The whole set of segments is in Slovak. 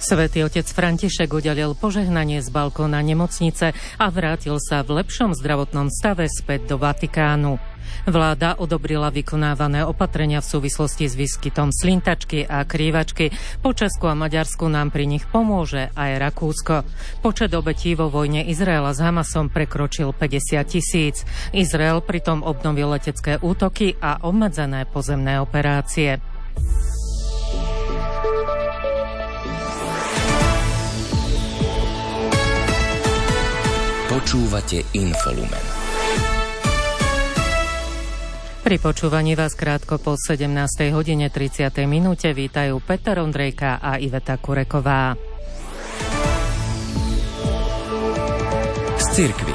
Svätý otec František udelil požehnanie z balkóna nemocnice a vrátil sa v lepšom zdravotnom stave späť do Vatikánu. Vláda odobrila vykonávané opatrenia v súvislosti s výskytom slintačky a krývačky. Po Česku a Maďarsku nám pri nich pomôže aj Rakúsko. Počet obetí vo vojne Izraela s Hamasom prekročil 50 000. Izrael pritom obnovil letecké útoky a obmedzené pozemné operácie. Počúvate Infolumen. Pri počúvaní vás krátko po 17:30 vítajú Peter Ondrejka a Iveta Kureková. Z cirkvi.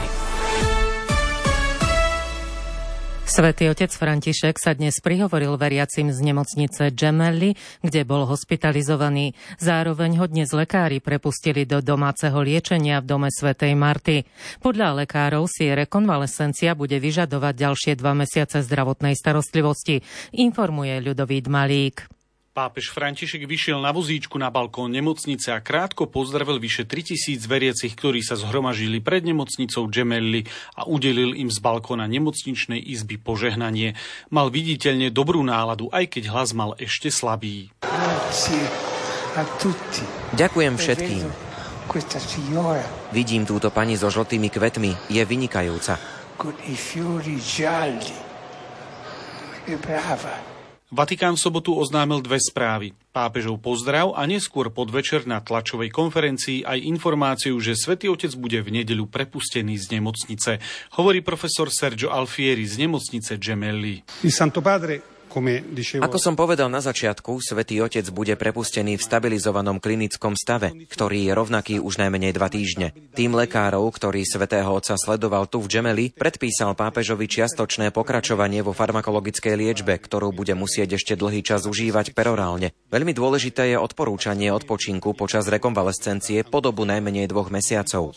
Svätý otec František sa dnes prihovoril veriacim z nemocnice Gemelli, kde bol hospitalizovaný. Zároveň ho dnes lekári prepustili do domáceho liečenia v dome svätej Marty. Podľa lekárov si rekonvalescencia bude vyžadovať ďalšie 2 mesiace zdravotnej starostlivosti, informuje Ľudovít Malík. Pápež František vyšiel na vozíčku na balkón nemocnice a krátko pozdravil vyše 3000 veriacich, ktorí sa zhromažili pred nemocnicou Gemelli a udelil im z balkóna nemocničnej izby požehnanie. Mal viditeľne dobrú náladu, aj keď hlas mal ešte slabý. Ďakujem všetkým. Vidím túto pani so žltými kvetmi, je vynikajúca. Vatikán v sobotu oznámil 2 správy. Pápežov pozdrav a neskôr podvečer na tlačovej konferencii aj informáciu, že Svätý otec bude v nedeľu prepustený z nemocnice. Hovorí profesor Sergio Alfieri z nemocnice Gemelli. Ako som povedal na začiatku, Svätý otec bude prepustený v stabilizovanom klinickom stave, ktorý je rovnaký už najmenej 2 týždne. Tým lekárov, ktorý svätého otca sledoval tu v Gemelli, predpísal pápežovi čiastočné pokračovanie vo farmakologickej liečbe, ktorú bude musieť ešte dlhý čas užívať perorálne. Veľmi dôležité je odporúčanie odpočinku počas rekonvalescencie po dobu najmenej 2 mesiacov.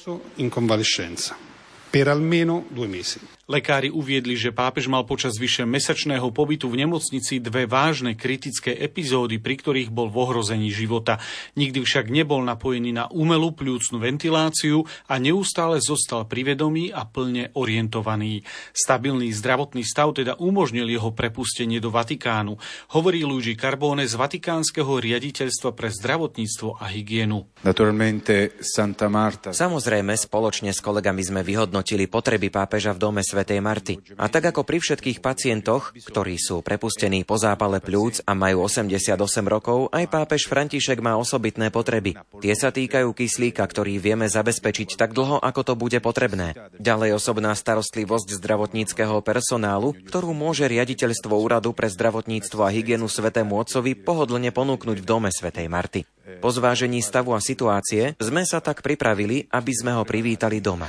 Per almeno 2 mesi. Lekári uviedli, že pápež mal počas vyše mesačného pobytu v nemocnici 2 vážne kritické epizódy, pri ktorých bol v ohrození života. Nikdy však nebol napojený na umelú pľúcnu ventiláciu a neustále zostal pri vedomí a plne orientovaný. Stabilný zdravotný stav teda umožnil jeho prepustenie do Vatikánu, hovorí Luigi Carbone z Vatikánskeho riaditeľstva pre zdravotníctvo a hygienu. Samozrejme, spoločne s kolegami sme vyhodnotili potreby pápeža v dome svätej Marty. A tak ako pri všetkých pacientoch, ktorí sú prepustení po zápale pľúc a majú 88 rokov, aj pápež František má osobitné potreby. Tie sa týkajú kyslíka, ktorý vieme zabezpečiť tak dlho, ako to bude potrebné. Ďalej osobná starostlivosť zdravotníckeho personálu, ktorú môže riaditeľstvo úradu pre zdravotníctvo a hygienu svätému otcovi pohodlne ponúknuť v dome svätej Marty. Po zvážení stavu a situácie sme sa tak pripravili, aby sme ho privítali doma.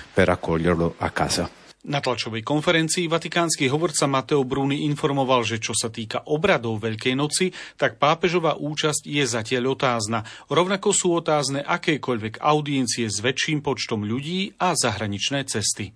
Na tlačovej konferencii vatikánsky hovorca Matteo Bruni informoval, že čo sa týka obradov Veľkej noci, tak pápežová účasť je zatiaľ otázna. Rovnako sú otázne akékoľvek audiencie s väčším počtom ľudí a zahraničné cesty.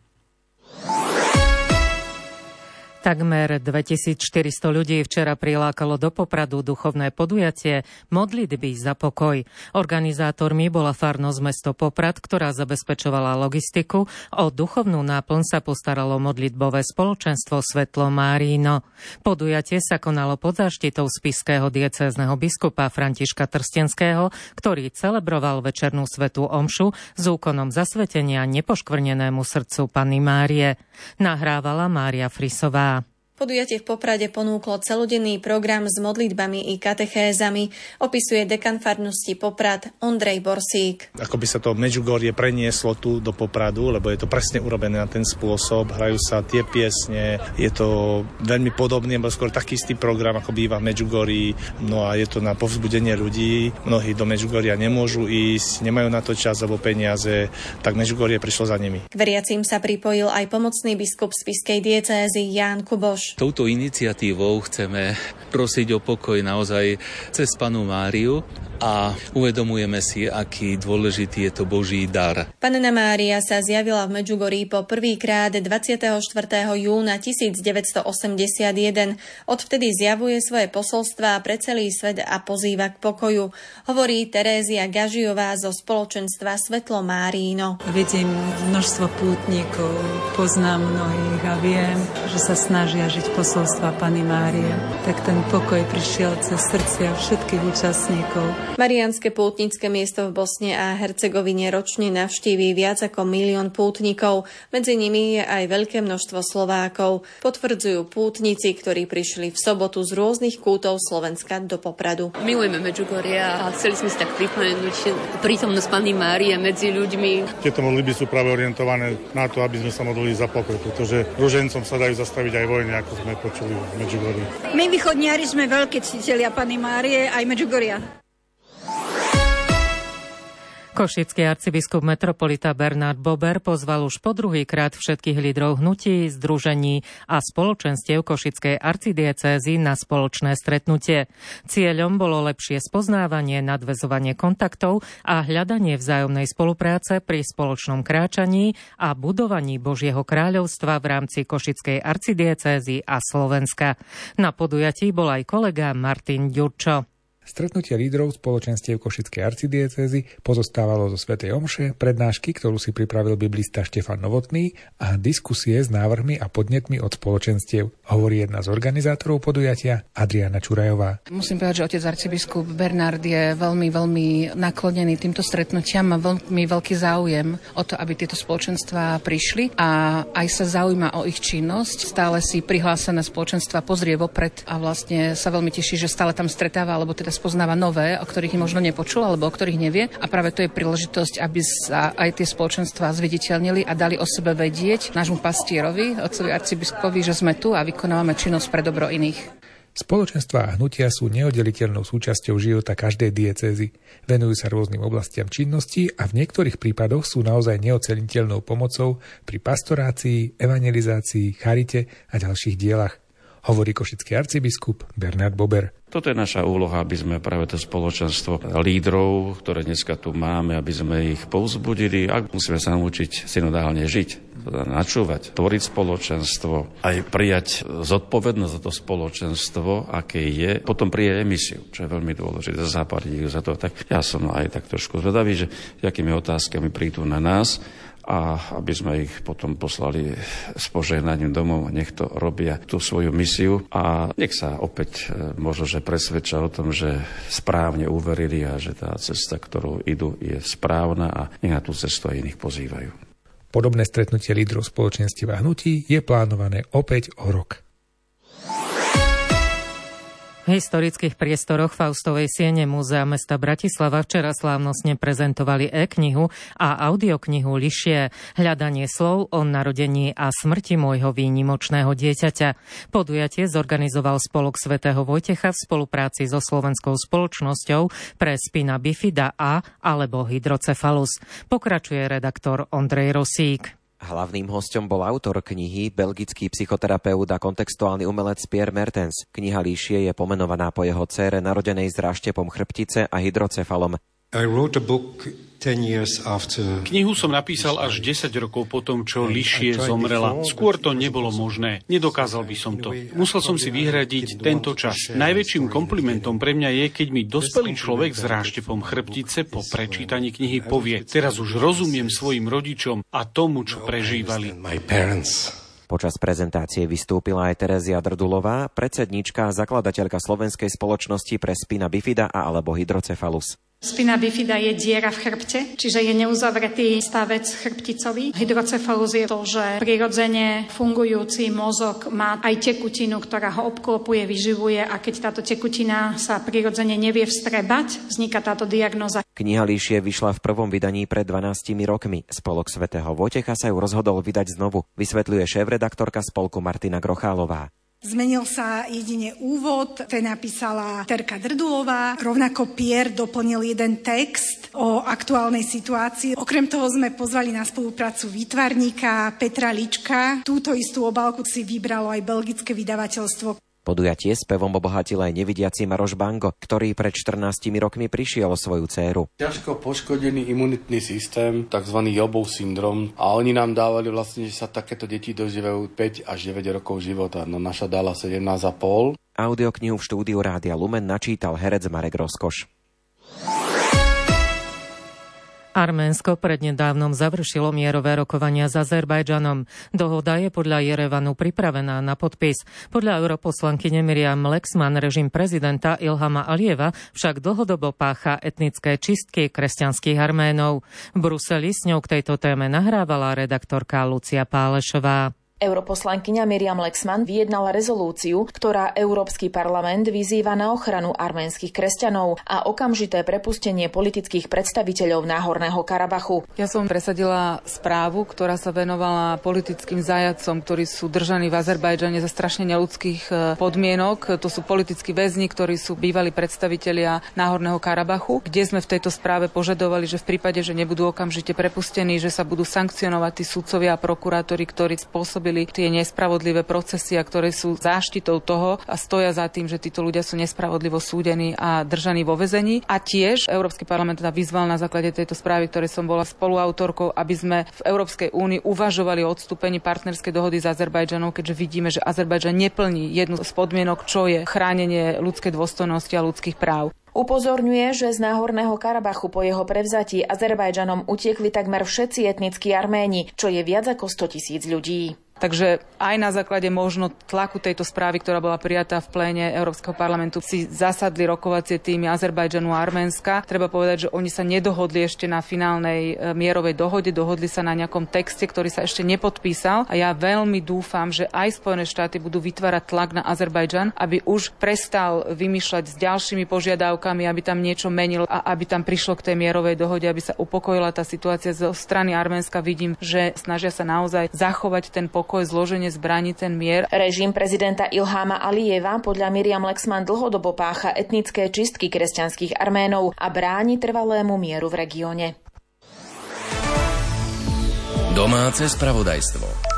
Takmer 2400 ľudí včera prilákalo do Popradu duchovné podujatie Modlitby za pokoj. Organizátormi bola farnosť mesto Poprad, ktorá zabezpečovala logistiku. O duchovnú náplň sa postaralo modlitbové spoločenstvo Svetlo Márino. Podujatie sa konalo pod záštitou spišského diecézneho biskupa Františka Trstenského, ktorý celebroval večernú svätú omšu s úkonom zasvetenia nepoškvrnenému srdcu Panny Márie. Nahrávala Mária Frisová. Podujatie v Poprade ponúklo celodenný program s modlitbami i katechézami, opisuje dekan farnosti Poprad Ondrej Borsík. Ako by sa to Medjugorje prenieslo tu do Popradu, lebo je to presne urobené na ten spôsob, hrajú sa tie piesne, je to veľmi podobný, alebo skôr taký istý program, ako býva v Medjugorji, no a je to na povzbudenie ľudí. Mnohí do Medjugorja nemôžu ísť, nemajú na to čas alebo peniaze, tak Medjugorje prišlo za nimi. K veriacim sa pripojil aj pomocný biskup spišskej diecézy Ján Kuboš. Touto iniciatívou chceme prosiť o pokoj naozaj cez Pannu Máriu a uvedomujeme si, aký dôležitý je to Boží dar. Panna Mária sa zjavila v Medžugorí po prvýkrát 24. júna 1981. Odvtedy zjavuje svoje posolstvá pre celý svet a pozýva k pokoju. Hovorí Terézia Gažiová zo spoločenstva Svetlo Márino. Vidím množstvo pútnikov, poznám mnohých a viem, že sa snažia žiť posolstva Panny Márie. Tak ten pokoj prišiel cez srdcia všetkých účastníkov. Mariánske pútnické miesto v Bosne a Hercegovine ročne navštíví viac ako 1 000 000 pútnikov. Medzi nimi je aj veľké množstvo Slovákov. Potvrdzujú pútnici, ktorí prišli v sobotu z rôznych kútov Slovenska do Popradu. Milujeme Medžugorie a chceli sme si tak pripomenúť prítomnosť Panny Márie medzi ľuďmi. Tieto modlitby sú práve orientované na to, aby sme sa modlili za pokoj, pretože ružencom sa dajú zastaviť aj vojny, ako sme počuli v Medžugorí. My východniari sme veľké ctitelia Panny Márie aj Medžugoria. Košický arcibiskup metropolita Bernard Bober pozval už po druhýkrát všetkých lídrov hnutí, združení a spoločenstiev Košickej arcidiecézy na spoločné stretnutie. Cieľom bolo lepšie spoznávanie, nadväzovanie kontaktov a hľadanie vzájomnej spolupráce pri spoločnom kráčaní a budovaní Božieho kráľovstva v rámci Košickej arcidiecézy a Slovenska. Na podujatí bol aj kolega Martin Ďurčo. Stretnutie lídrov spoločenstiev Košickej arcidiecézy pozostávalo zo svätej omše, prednášky, ktorú si pripravil biblista Štefan Novotný a diskusie s návrhmi a podnetmi od spoločenstiev, hovorí jedna z organizátorov podujatia Adriana Čurajová. Musím povedať, že otec arcibiskup Bernard je veľmi naklonený týmto stretnutiam, má veľmi veľký záujem o to, aby tieto spoločenstvá prišli a aj sa zaujíma o ich činnosť. Stále si prihlásené spoločenstva pozrie vopred a vlastne sa veľmi teší, že stále tam stretáva, alebo teda spoznáva nové, o ktorých možno nepočul alebo o ktorých nevie. A práve to je príležitosť, aby sa aj tie spoločenstvá zviditeľnili a dali o sebe vedieť nášmu pastierovi, otcovi arcibiskupovi, že sme tu a vykonávame činnosť pre dobro iných. Spoločenstvá a hnutia sú neoddeliteľnou súčasťou života každej diecézy. Venujú sa rôznym oblastiam činnosti a v niektorých prípadoch sú naozaj neoceniteľnou pomocou pri pastorácii, evangelizácii, charite a ďalších dielach, hovorí košický arcibiskup Bernard Bober. Toto je naša úloha, aby sme práve to spoločenstvo lídrov, ktoré dneska tu máme, aby sme ich povzbudili a musíme sa naučiť synodálne žiť, načúvať, tvoriť spoločenstvo, aj prijať zodpovednosť za to spoločenstvo, aké je, potom prijať emisiu, čo je veľmi dôležité, zapáriť ich za to. Tak ja som aj tak trošku zvedavý, že akými otázkami prídu na nás, a aby sme ich potom poslali s požehnaním domov, nech to robia tú svoju misiu a nech sa opäť možno, že presvedčia o tom, že správne uverili a že tá cesta, ktorú idú, je správna a nech na tú cestu aj iných pozývajú. Podobné stretnutie lídrov spoločenstiev a hnutí je plánované opäť o rok. V historických priestoroch Faustovej siene Múzea mesta Bratislava včera slávnostne prezentovali e-knihu a audioknihu Lišie. Hľadanie slov o narodení a smrti môjho výnimočného dieťaťa. Podujatie zorganizoval Spolok svätého Vojtecha v spolupráci so Slovenskou spoločnosťou pre spina bifida A alebo hydrocephalus. Pokračuje redaktor Ondrej Rosík. Hlavným hosťom bol autor knihy, belgický psychoterapeut a kontextuálny umelec Pierre Mertens. Kniha Líšie je pomenovaná po jeho dcére narodenej s ráštepom chrbtice a hydrocefalom. Knihu som napísal až 10 rokov po tom, čo Líšie zomrela. Skôr to nebolo možné. Nedokázal by som to. Musel som si vyhradiť tento čas. Najväčším komplimentom pre mňa je, keď mi dospelý človek s ráštepom chrbtice po prečítaní knihy povie: teraz už rozumiem svojim rodičom a tomu, čo prežívali. Počas prezentácie vystúpila aj Terézia Drdulová, predsedníčka a zakladateľka Slovenskej spoločnosti pre spina bifida a alebo hydrocephalus. Spina bifida je diera v chrbte, čiže je neuzavretý stavec chrbticový. Hydrocefalus je to, že prirodzene fungujúci mozog má aj tekutinu, ktorá ho obklopuje, vyživuje a keď táto tekutina sa prirodzene nevie vstrebať, vzniká táto diagnóza. Kniha Líšie vyšla v prvom vydaní pred 12 rokmi. Spolok svätého Vojtecha sa ju rozhodol vydať znovu, vysvetľuje šéfredaktorka spolku Martina Grochálová. Zmenil sa jedine úvod, ten napísala Terka Drdulová, rovnako Pierre doplnil jeden text o aktuálnej situácii. Okrem toho sme pozvali na spoluprácu výtvarníka Petra Lička. Túto istú obálku si vybralo aj belgické vydavateľstvo. Podujatie spevom obohatil aj nevidiaci Maroš Bango, ktorý pred 14 rokmi prišiel o svoju dcéru. Ťažko poškodený imunitný systém, tzv. Jobov syndrom, a oni nám dávali vlastne, že sa takéto deti dožívajú 5 až 9 rokov života. No naša dala 17,5. Audioknihu v štúdiu Rádia Lumen načítal herec Marek Rozkoš. Arménsko prednedávnom završilo mierové rokovania s Azerbajdžanom. Dohoda je podľa Jerevanu pripravená na podpis. Podľa europoslankyne Miriam Lexman režim prezidenta Ilhama Alijeva však dlhodobo pácha etnické čistky kresťanských Arménov. V Bruseli s ňou k tejto téme nahrávala redaktorka Lucia Pálešová. Europoslankyňa Miriam Lexman vyjednala rezolúciu, ktorá Európsky parlament vyzýva na ochranu arménskych kresťanov a okamžité prepustenie politických predstaviteľov Náhorného Karabachu. Ja som presadila správu, ktorá sa venovala politickým zajatcom, ktorí sú držaní v Azerbajdžane za strašne neľudských podmienok. To sú politickí väzni, ktorí sú bývalí predstavitelia Náhorného Karabachu, kde sme v tejto správe požadovali, že v prípade, že nebudú okamžite prepustení, že sa budú sankcionovať tí sudcovia a prokurátori, ktorí spôsobili tie nespravodlivé procesy a ktoré sú záštitou toho a stoja za tým, že títo ľudia sú nespravodlivo súdení a držaní vo väzení. A tiež Európsky parlament teda vyzval na základe tejto správy, ktoré som bola spoluautorkou, aby sme v Európskej únii uvažovali o odstúpení partnerskej dohody s Azerbajdžanom, keďže vidíme, že Azerbajdžan neplní jednu z podmienok, čo je chránenie ľudskej dôstojnosti a ľudských práv. Upozorňuje, že z Náhorného Karabachu po jeho prevzatí Azerbajdžanom utiekli takmer všetci etnickí Arméni, čo je viac ako 100 000 ľudí. Takže aj na základe možno tlaku tejto správy, ktorá bola prijatá v pléne Európskeho parlamentu, si zasadli rokovacie týmy Azerbajdžanu a Arménska. Treba povedať, že oni sa nedohodli ešte na finálnej mierovej dohode, dohodli sa na nejakom texte, ktorý sa ešte nepodpísal. A ja veľmi dúfam, že aj Spojené štáty budú vytvárať tlak na Azerbajdžan, aby už prestal vymýšľať s ďalšími požiadavkami, aby tam niečo menil a aby tam prišlo k tej mierovej dohode, aby sa upokojila tá situácia zo strany Arménska. Vidím, že snažia sa naozaj zachovať ten pokoj, zloženie zbraní, ten mier. Režim prezidenta Ilhama Alijeva podľa Miriam Lexman dlhodobo pácha etnické čistky kresťanských Arménov a bráni trvalému mieru v regióne. Domáce spravodajstvo.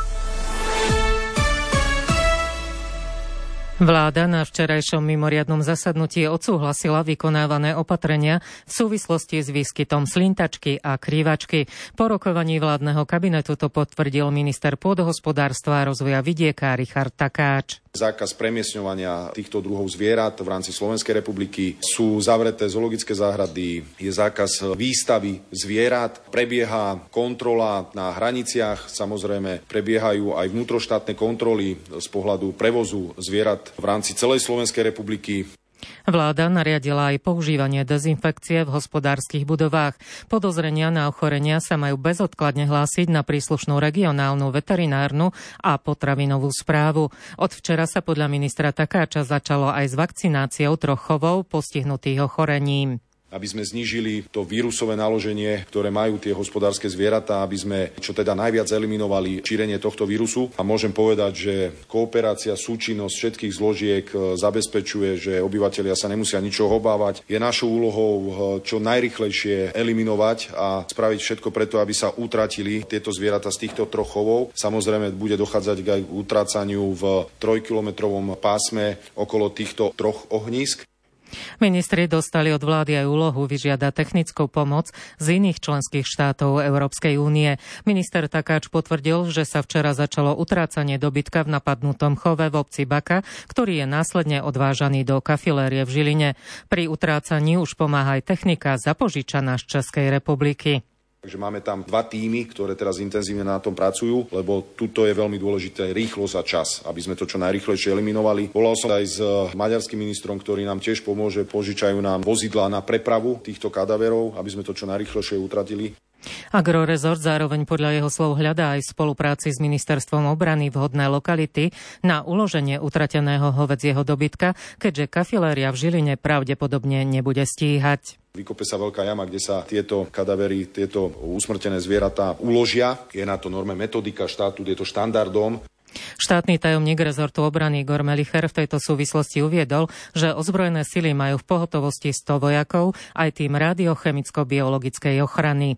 Vláda na včerajšom mimoriadnom zasadnutí odsúhlasila vykonávané opatrenia v súvislosti s výskytom slintačky a krývačky. Po rokovaní vládneho kabinetu to potvrdil minister pôdohospodárstva a rozvoja vidieka Richard Takáč. Zákaz premiestňovania týchto druhov zvierat v rámci Slovenskej republiky, sú zavreté zoologické záhrady, je zákaz výstavy zvierat, prebieha kontrola na hraniciach, samozrejme prebiehajú aj vnútroštátne kontroly z pohľadu prevozu zvierat v rámci celej Slovenskej republiky. Vláda nariadila aj používanie dezinfekcie v hospodárskych budovách. Podozrenia na ochorenia sa majú bezodkladne hlásiť na príslušnú regionálnu veterinárnu a potravinovú správu. Od včera sa podľa ministra Takáča začalo aj s vakcináciou 3 chovov postihnutých ochorením. Aby sme znížili to vírusové naloženie, ktoré majú tie hospodárske zvieratá, aby sme čo teda najviac eliminovali šírenie tohto vírusu. A môžem povedať, že kooperácia, súčinnosť všetkých zložiek zabezpečuje, že obyvatelia sa nemusia ničoho obávať. Je našou úlohou čo najrýchlejšie eliminovať a spraviť všetko preto, aby sa utratili tieto zvieratá z týchto 3 chovov. Samozrejme bude dochádzať aj k utrácaniu v 3-kilometrovom pásme okolo týchto 3 ohnízk. Ministri dostali od vlády aj úlohu vyžiadať technickú pomoc z iných členských štátov Európskej únie. Minister Takáč potvrdil, že sa včera začalo utrácanie dobytka v napadnutom chove v obci Baka, ktorý je následne odvážaný do kafilérie v Žiline. Pri utrácaní už pomáha aj technika zapožičaná z Českej republiky. Takže máme tam 2 týmy, ktoré teraz intenzívne na tom pracujú, lebo tuto je veľmi dôležité rýchlosť a čas, aby sme to čo najrýchlejšie eliminovali. Volal som aj s maďarským ministrom, ktorý nám tiež pomôže, požičajú nám vozidlá na prepravu týchto kadaverov, aby sme to čo najrýchlejšie utratili. Agrorezort zároveň podľa jeho slov hľadá aj v spolupráci s ministerstvom obrany vhodné lokality na uloženie utrateného hovedzieho dobytka, keďže kafiléria v Žiline pravdepodobne nebude stíhať. Vykope sa veľká jama, kde sa tieto kadavery, tieto usmrtené zvieratá uložia. Je na to norme metodika štátu, je to štandardom. Štátny tajomník rezortu obrany Igor Melicher v tejto súvislosti uviedol, že ozbrojené sily majú v pohotovosti 100 vojakov aj tým radiochemicko-biologickej ochrany.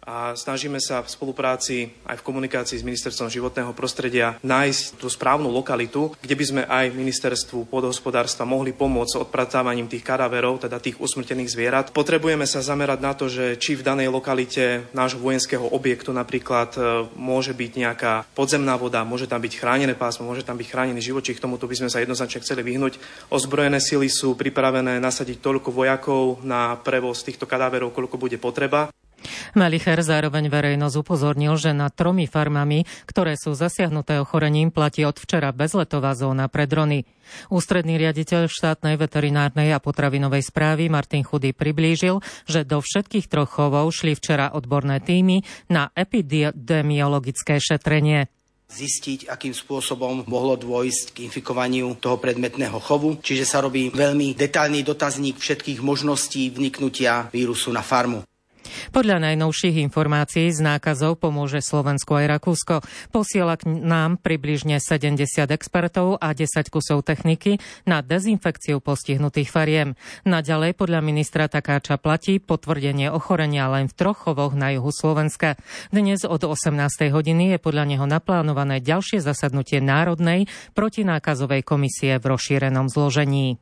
a snažíme sa v spolupráci aj v komunikácii s Ministerstvom životného prostredia nájsť tú správnu lokalitu, kde by sme aj Ministerstvu pôdohospodárstva mohli pomôcť s odpratávaním tých kadaverov, teda tých usmrtených zvierat. Potrebujeme sa zamerať na to, že či v danej lokalite nášho vojenského objektu napríklad môže byť nejaká podzemná voda, môže tam byť chránené pásmo, môže tam byť chránený živočích, k tomuto by sme sa jednoznačne chceli vyhnúť. Ozbrojené sily sú pripravené nasadiť toľko vojakov na prevoz týchto kadaverov, koľko bude potreba. Melicher zároveň verejnosť upozornil, že nad 3 farmami, ktoré sú zasiahnuté ochorením, platí od včera bezletová zóna pre drony. Ústredný riaditeľ štátnej veterinárnej a potravinovej správy Martin Chudý priblížil, že do všetkých 3 chovov šli včera odborné tímy na epidemiologické šetrenie. Zistiť, akým spôsobom mohlo dôjsť k infikovaniu toho predmetného chovu. Čiže sa robí veľmi detailný dotazník všetkých možností vniknutia vírusu na farmu. Podľa najnovších informácií z nákazov pomôže Slovensko aj Rakúsko. Posiela k nám približne 70 expertov a 10 kusov techniky na dezinfekciu postihnutých fariem. Naďalej podľa ministra Takáča platí potvrdenie ochorenia len v 3 chovoch na juhu Slovenska. Dnes od 18. hodiny je podľa neho naplánované ďalšie zasadnutie Národnej protinákazovej komisie v rozšírenom zložení.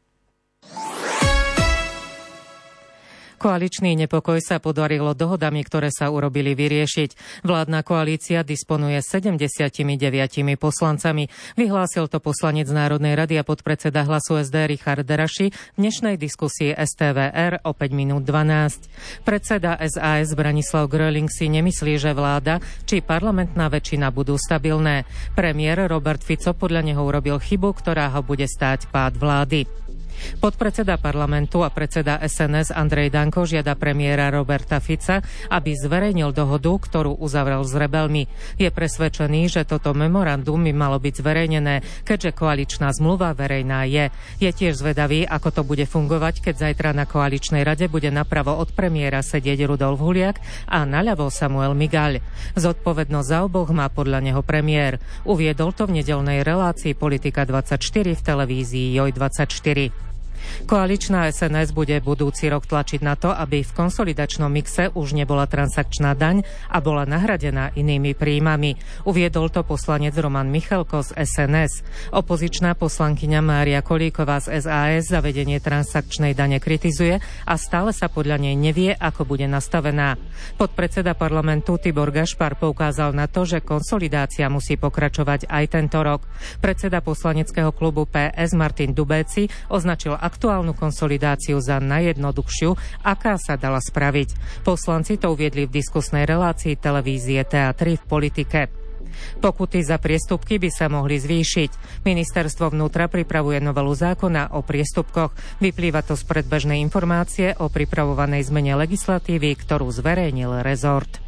Koaličný nepokoj sa podarilo dohodami, ktoré sa urobili, vyriešiť. Vládna koalícia disponuje 79 poslancami. Vyhlásil to poslanec Národnej rady a podpredseda Hlasu SD Richard Deraši v dnešnej diskusii STVR o 5:12. Predseda SAS Branislav Gröling si nemyslí, že vláda či parlamentná väčšina budú stabilné. Premiér Robert Fico podľa neho urobil chybu, ktorá ho bude stáť pád vlády. Podpredseda parlamentu a predseda SNS Andrej Danko žiada premiéra Roberta Fica, aby zverejnil dohodu, ktorú uzavrel s rebelmi. Je presvedčený, že toto memorandum by malo byť zverejnené, keďže koaličná zmluva verejná je. Je tiež zvedavý, ako to bude fungovať, keď zajtra na koaličnej rade bude napravo od premiéra sedieť Rudolf Huliak a naľavo Samuel Migaľ. Zodpovednosť za oboch má podľa neho premiér. Uviedol to v nedeľnej relácii Politika 24 v televízii Joj24. Koaličná SNS bude budúci rok tlačiť na to, aby v konsolidačnom mixe už nebola transakčná daň a bola nahradená inými príjmami. Uviedol to poslanec Roman Michalko z SNS. Opozičná poslankyňa Mária Kolíková z SAS zavedenie transakčnej dane kritizuje a stále sa podľa nej nevie, ako bude nastavená. Podpredseda parlamentu Tibor Gašpar poukázal na to, že konsolidácia musí pokračovať aj tento rok. Predseda poslaneckého klubu PS Martin Dubéci označil aktuálnu konsolidáciu za najjednoduchšiu, aká sa dala spraviť. Poslanci to uviedli v diskusnej relácii televízie TA3 v Politike. Pokuty za priestupky by sa mohli zvýšiť. Ministerstvo vnútra pripravuje novelu zákona o priestupkoch. Vyplýva to z predbežnej informácie o pripravovanej zmene legislatívy, ktorú zverejnil rezort.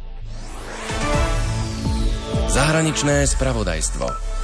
Zahraničné spravodajstvo.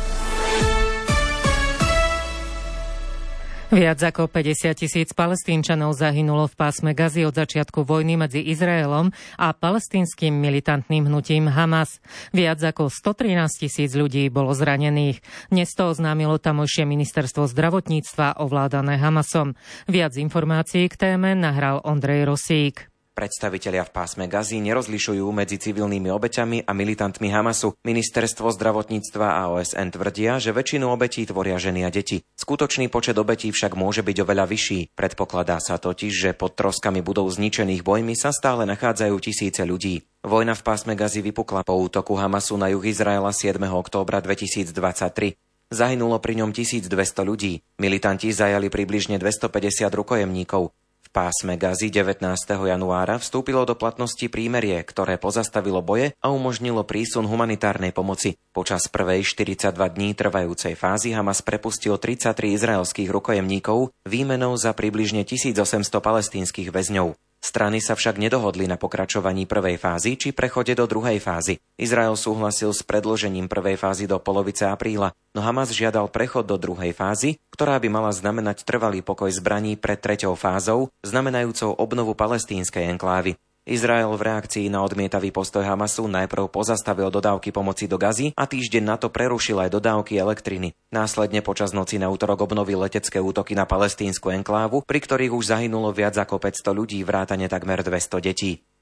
Viac ako 50 000 Palestínčanov zahynulo v pásme Gazy od začiatku vojny medzi Izraelom a palestínskym militantným hnutím Hamas. Viac ako 113 000 ľudí bolo zranených. Dnes to oznámilo tamojšie ministerstvo zdravotníctva ovládané Hamasom. Viac informácií k téme nahral Ondrej Rosík. Predstavitelia v pásme Gazy nerozlišujú medzi civilnými obeťami a militantmi Hamasu. Ministerstvo zdravotníctva a OSN tvrdia, že väčšinu obetí tvoria ženy a deti. Skutočný počet obetí však môže byť oveľa vyšší. Predpokladá sa totiž, že pod troskami budov zničených bojmi sa stále nachádzajú tisíce ľudí. Vojna v pásme Gazy vypukla po útoku Hamasu na juh Izraela 7. októbra 2023. Zahynulo pri ňom 1200 ľudí. Militanti zajali približne 250 rukojemníkov. V pásme Gazy 19. januára vstúpilo do platnosti prímerie, ktoré pozastavilo boje a umožnilo prísun humanitárnej pomoci. Počas prvej 42 dní trvajúcej fázy Hamas prepustil 33 izraelských rukojemníkov výmenou za približne 1800 palestínskych väzňov. Strany sa však nedohodli na pokračovaní prvej fázy či prechode do druhej fázy. Izrael súhlasil s predĺžením prvej fázy do polovice apríla, no Hamas žiadal prechod do druhej fázy, ktorá by mala znamenať trvalý pokoj zbraní pred treťou fázou, znamenajúcou obnovu palestínskej enklávy. Izrael v reakcii na odmietavý postoj Hamasu najprv pozastavil dodávky pomoci do Gazy a týždeň na to prerušil aj dodávky elektriny. Následne počas noci na utorok obnovil letecké útoky na palestínsku enklávu, pri ktorých už zahynulo viac ako 500 ľudí vrátane takmer 200 detí. V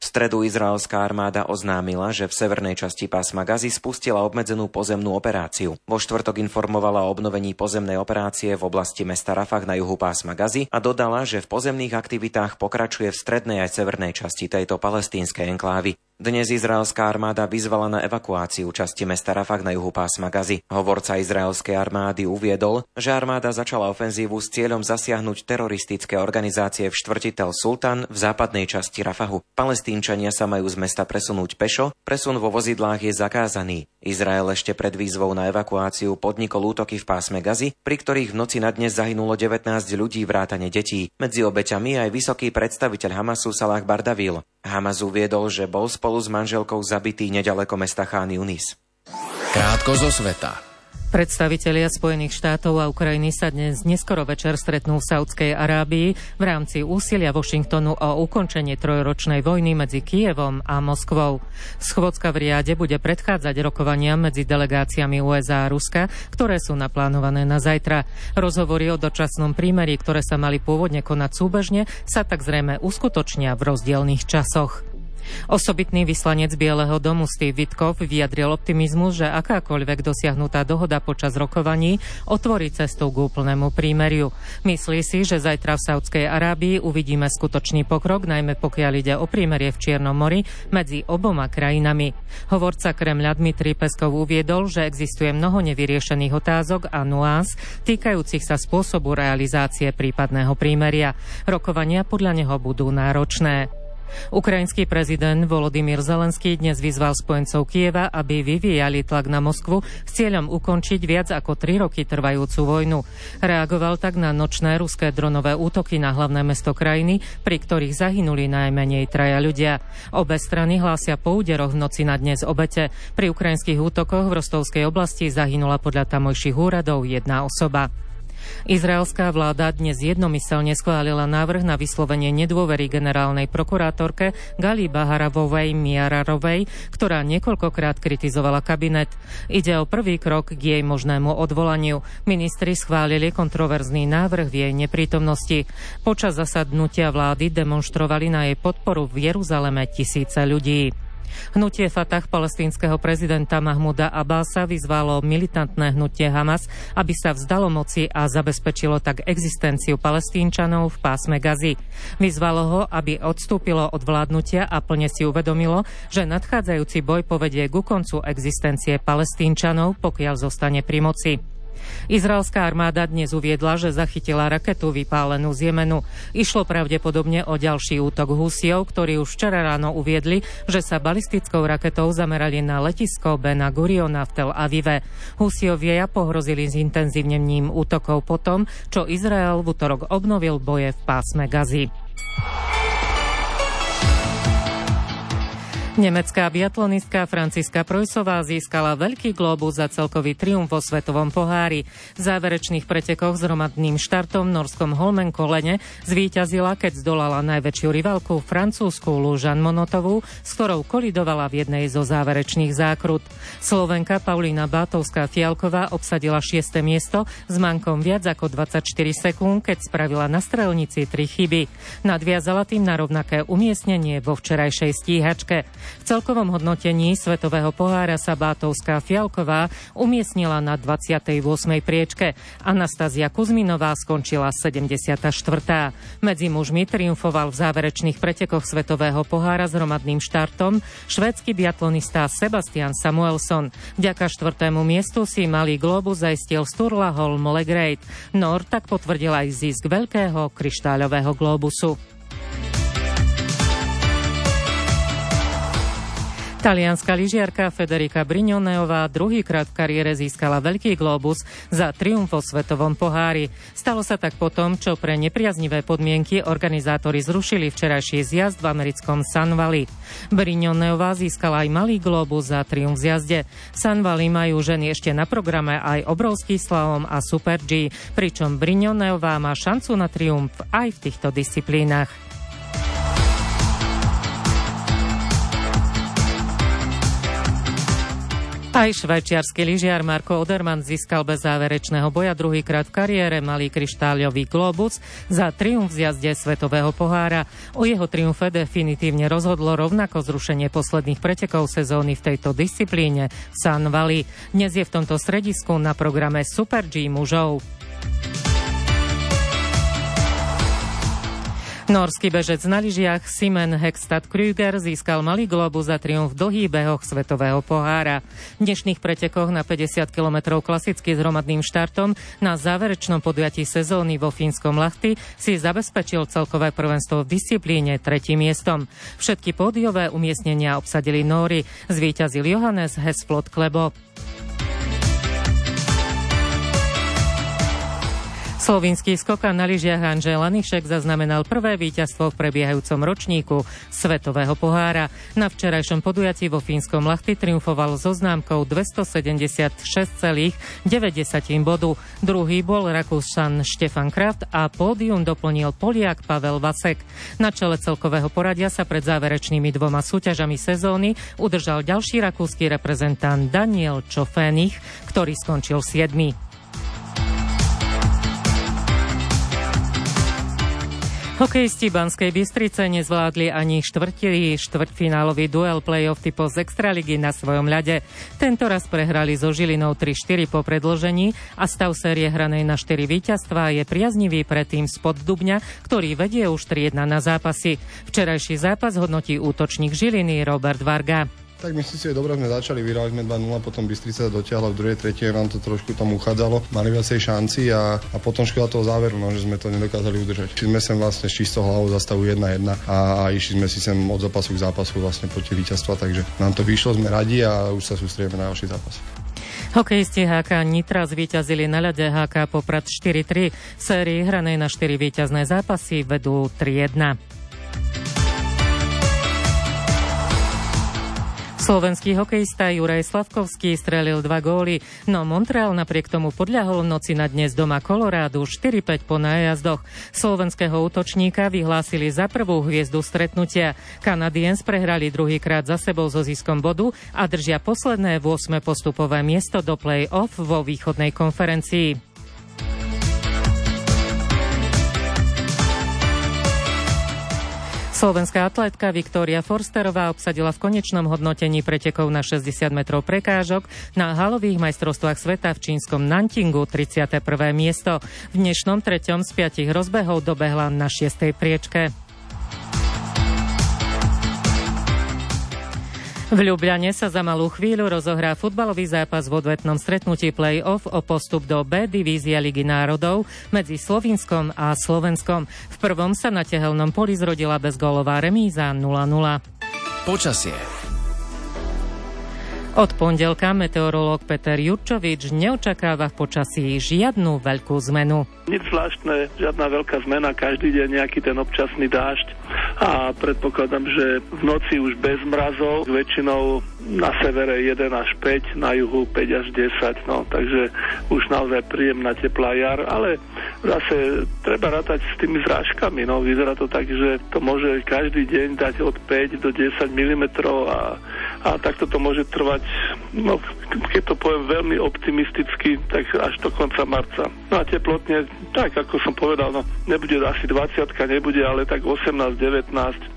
stredu izraelská armáda oznámila, že v severnej časti pásma Gazy spustila obmedzenú pozemnú operáciu. Vo štvrtok informovala o obnovení pozemnej operácie v oblasti mesta Rafah na juhu pásma Gazy a dodala, že v pozemných aktivitách pokračuje v strednej aj severnej časti tejto palestínskej enklávy. Dnes izraelská armáda vyzvala na evakuáciu časti mesta Rafah na juhu pásma Gazy. Hovorca izraelskej armády uviedol, že armáda začala ofenzívu s cieľom zasiahnuť teroristické organizácie v štvrti Tel Sultan v západnej časti Rafahu. Palestínčania sa majú z mesta presunúť pešo, presun vo vozidlách je zakázaný. Izrael ešte pred výzvou na evakuáciu podnikol útoky v pásme Gazy, pri ktorých v noci na dnes zahynulo 19 ľudí vrátane detí. Medzi obeťami aj vysoký predstaviteľ Hamasu Salah Bardavil. Hamas uviedol, že bol spolu s manželkou zabitý neďaleko mesta Chán Yunis. Krátko zo sveta. Predstavitelia Spojených štátov a Ukrajiny sa dnes neskoro večer stretnú v Saudskej Arábii v rámci úsilia Washingtonu o ukončenie trojročnej vojny medzi Kyjevom a Moskvou. Schôdzka v Riade bude predchádzať rokovaniam medzi delegáciami USA a Ruska, ktoré sú naplánované na zajtra. Rozhovory o dočasnom prímeri, ktoré sa mali pôvodne konať súbežne, sa tak zrejme uskutočnia v rozdielnych časoch. Osobitný vyslanec Bieleho domu Steve Witkoff vyjadril optimizmus, že akákoľvek dosiahnutá dohoda počas rokovaní otvorí cestu k úplnému prímeriu. Myslí si, že zajtra v Saudskej Arábii uvidíme skutočný pokrok, najmä pokiaľ ide o prímerie v Čiernom mori medzi oboma krajinami. Hovorca Kremľa Dmitrij Peskov uviedol, že existuje mnoho nevyriešených otázok a nuáns týkajúcich sa spôsobu realizácie prípadného prímeria. Rokovania podľa neho budú náročné. Ukrajinský prezident Volodymyr Zelenský dnes vyzval spojencov Kyjeva, aby vyvíjali tlak na Moskvu s cieľom ukončiť viac ako 3 roky trvajúcu vojnu. Reagoval tak na nočné ruské dronové útoky na hlavné mesto krajiny, pri ktorých zahynuli najmenej 3 ľudia. Obe strany hlásia po úderoch v noci na dnes obete. Pri ukrajinských útokoch v Rostovskej oblasti zahynula podľa tamojších úradov 1 osoba. Izraelská vláda dnes jednomyselne schválila návrh na vyslovenie nedôvery generálnej prokurátorke Gali Baharovovej Miararovej, ktorá niekoľkokrát kritizovala kabinet. Ide o prvý krok k jej možnému odvolaniu. Ministri schválili kontroverzný návrh v jej neprítomnosti. Počas zasadnutia vlády demonštrovali na jej podporu v Jeruzaleme tisíce ľudí. Hnutie Fatah palestínskeho prezidenta Mahmuda Abbasa vyzvalo militantné hnutie Hamas, aby sa vzdalo moci a zabezpečilo tak existenciu Palestínčanov v pásme Gazy. Vyzvalo ho, aby odstúpilo od vládnutia a plne si uvedomilo, že nadchádzajúci boj povedie ku koncu existencie Palestínčanov, pokiaľ zostane pri moci. Izraelská armáda dnes uviedla, že zachytila raketu vypálenú z Jemenu. Išlo pravdepodobne o ďalší útok Husijov, ktorí už včera ráno uviedli, že sa balistickou raketou zamerali na letisko Bena Guriona v Tel Avive. Husijovia pohrozili zintenzívnením útokov po tom, čo Izrael v utorok obnovil boje v pásme Gazy. Nemecká biatlonistka Franciska Preussová získala veľký glóbus za celkový triumf vo svetovom pohári. V záverečných pretekoch s hromadným štartom v norskom Holmenkollene zvíťazila, keď zdolala najväčšiu rivalku francúzsku Lužan Monotovú, s ktorou kolidovala v jednej zo záverečných zákrut. Slovenka Paulína Bátovská-Fialková obsadila 6. miesto s mankom viac ako 24 sekúnd, keď spravila na strelnici 3 chyby. Nadviazala tým na rovnaké umiestnenie vo včerajšej stíhačke. V celkovom hodnotení svetového pohára sa Bátovská-Fialková umiestnila na 28. priečke. Anastázia Kuzminová skončila 74. Medzi mužmi triumfoval v záverečných pretekoch svetového pohára s hromadným štartom švédsky biatlonista Sebastian Samuelsson. Vďaka 4. miestu si malý glóbus zaistil Sturla Holm Legreit. Nor tak potvrdil aj zisk veľkého kryštáľového glóbusu. Talianska lyžiarka Federica Brignoneová druhýkrát v kariére získala veľký glóbus za triumf vo svetovom pohári. Stalo sa tak potom, čo pre nepriaznivé podmienky organizátori zrušili včerajší zjazd v americkom Sun Valley. Brignoneová získala aj malý glóbus za triumf v zjazde. Sun Valley majú ženy ešte na programe aj obrovský slalom a Super G, pričom Brignoneová má šancu na triumf aj v týchto disciplínach. Aj švajčiarsky lyžiar Marko Odermatt získal bez záverečného boja druhýkrát v kariére malý kryštáľový globus za triumf v jazde Svetového pohára. O jeho triumfe definitívne rozhodlo rovnako zrušenie posledných pretekov sezóny v tejto disciplíne v Sun Valley. Dnes je v tomto stredisku na programe Super G mužov. Norský bežec na lyžiach Simen Hegstad Krüger získal malý globus za triumf v dlhých behoch Svetového pohára. V dnešných pretekoch na 50 km klasicky s hromadným štartom na záverečnom podujatí sezóny vo fínskom Lahti si zabezpečil celkové prvenstvo v disciplíne 3. miestom. Všetky pódiové umiestnenia obsadili Nóri, zvíťazil Johannes Hesflot Klebo. Slovinský skokan na lyžiach Andrzej Lanišek zaznamenal prvé víťazstvo v prebiehajúcom ročníku Svetového pohára. Na včerajšom podujatí vo fínskom Lahti triumfoval so známkou 276,9 bodu. Druhý bol Rakúšan Štefan Kraft a pódium doplnil Poliak Pavel Vasek. Na čele celkového poradia sa pred záverečnými dvoma súťažami sezóny udržal ďalší rakúsky reprezentant Daniel Čofénich, ktorý skončil 7. Hokejisti Banskej Bystrice nezvládli ani štvrťfinálový duel play-off typu z Extraligy na svojom ľade. Tento raz prehrali so Žilinou 3-4 po predĺžení a stav série hranej na 4 víťazstvá je priaznivý pre tým spod Dubňa, ktorý vedie už 3-1 na zápasy. Včerajší zápas hodnotí útočník Žiliny Robert Varga. Tak myslím si, že dobre sme začali, vyhrali sme 2-0, potom Bystrica dotiahla v druhej, tretej, nám to trošku tam uchádzalo, mali viacej šanci a potom škoda toho záveru, že sme to nedokázali udržať. Išli sme sem vlastne s čistou hlavou za stavu 1-1 a išli sme si sem od zápasu k zápasu vlastne proti víťazstva, takže nám to vyšlo, sme radi a už sa sústredíme na ďalší zápas. Hokejisti HK Nitra zvíťazili na ľade HK Poprad 4-3. V sérii hranej na 4 víťazné zápasy vedú 3-1. Slovenský hokejista Juraj Slavkovský strelil 2 góly, no Montreal napriek tomu podľahol v noci na dnes doma Kolorádu 4-5 po nájazdoch. Slovenského útočníka vyhlásili za prvú hviezdu stretnutia. Canadiens prehrali druhýkrát za sebou so ziskom bodu a držia posledné 8. postupové miesto do play-off vo východnej konferencii. Slovenská atlétka Viktória Forsterová obsadila v konečnom hodnotení pretekov na 60 metrov prekážok na halových majstrovstvách sveta v čínskom Nantingu 31. miesto. V dnešnom 3. z 5 rozbehov dobehla na 6. priečke. V Ľubľane sa za malú chvíľu rozohrá futbalový zápas v odvetnom stretnutí play-off o postup do B divízie Ligy národov medzi Slovinskom a Slovenskom. V prvom sa na tehelnom poli zrodila bezgólová remíza 0-0. Počasie. Od pondelka meteorológ Peter Jurčovič neočakáva v počasí žiadnu veľkú zmenu. Nič zvláštne, žiadna veľká zmena, každý deň nejaký ten občasný dážď a predpokladám, že v noci už bez mrazov, väčšinou na severe 1 až 5, na juhu 5 až 10, takže už naozaj príjemná teplá jar, ale zase treba rátať s tými zrážkami, vyzerá to tak, že to môže každý deň dať od 5 do 10 mm a takto to môže trvať, keď to poviem veľmi optimisticky, tak až do konca marca. No a teplotne, tak ako som povedal, nebude asi 20, nebude, ale tak 18, 19.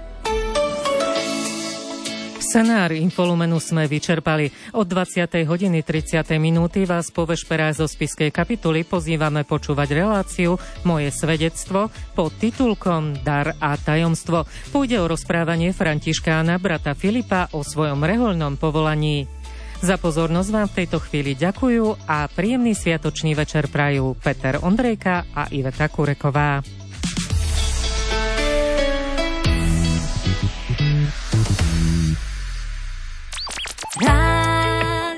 Scenár Infolumenu sme vyčerpali. Od 20:30 vás po vešperách zo spišskej kapituly pozývame počúvať reláciu Moje svedectvo pod titulkom Dar a tajomstvo. Pôjde o rozprávanie Františkána brata Filipa o svojom rehoľnom povolaní. Za pozornosť vám v tejto chvíli ďakujú a príjemný sviatočný večer prajú Peter Ondrejka a Iveta Kureková.